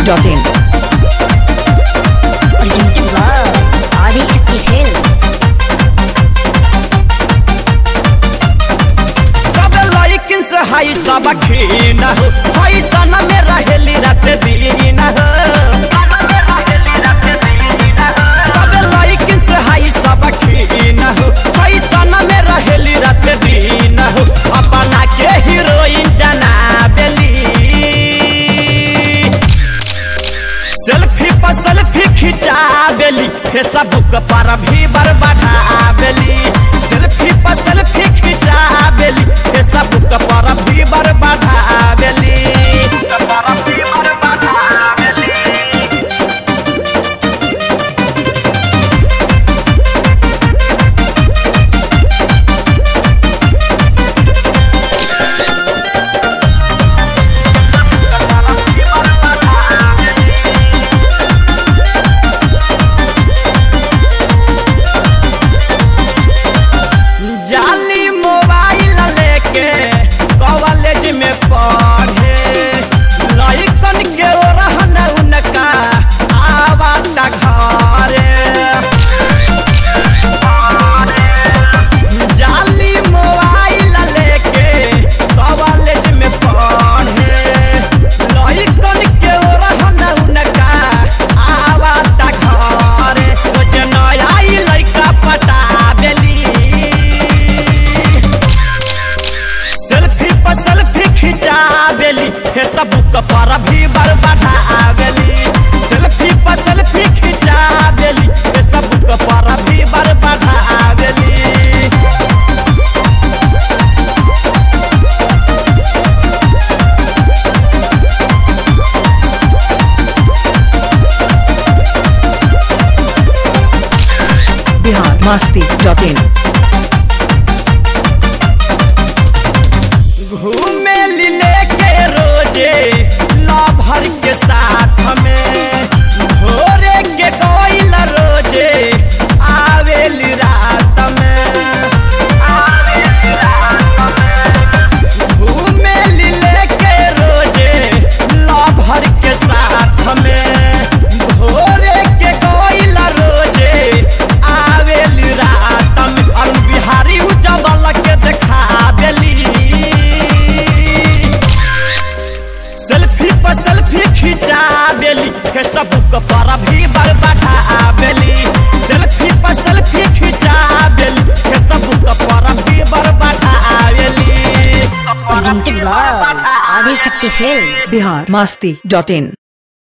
biharmasti.in Presented by Adishakti Films. सब लाइकिन से हाई सब खीन हो हाई सना में रहेली रात दिन हो सब लाइकिन से हाई सब खीन हो हाई सना में रहेली रात दिन हो अपना के हीरोइन जना बेली सेल्फी पर सेल्फी खिंचा बेली फेसबुक पर भी बर्बादा बेली सेल्फी पर सेल्फी खिंचा बेली फेसबुक पर भी बर्बादा बेली जाली मोबाइल लेके कॉलेज में पढ़े लइकन के रहन उनका आवता घरे जाली मोबाइल लेके कॉलेज में पढ़े लइकन के रहन उनका आवता घरे रोज नया लइका पटा बेली सेल्फी पर सेल्फी खिंचा बेली फेसबुक पर भी बर्बादा बेली सेल्फी पर सेल्फी खिंचा बेली फेसबुक पर भी बर्बादा बेली biharmasti.in घूमे लेके रोजे लभर के साथ में भोरे के कोइल रोजे आवेली रात में घूमे लेके रोजे लभर के साथ में भोरे के कोइल रोजे आवेली रात में और बिहारी उजबल के देखा बेली सेल्फी पर सेल्फी खिंचा बेली फेसबुक पर भी बर्बादा बेली सेल्फी पर सेल्फी खिंचा बेली फेसबुक पर भी बर्बादा बेली Presented by Adishakti Films. biharmasti.in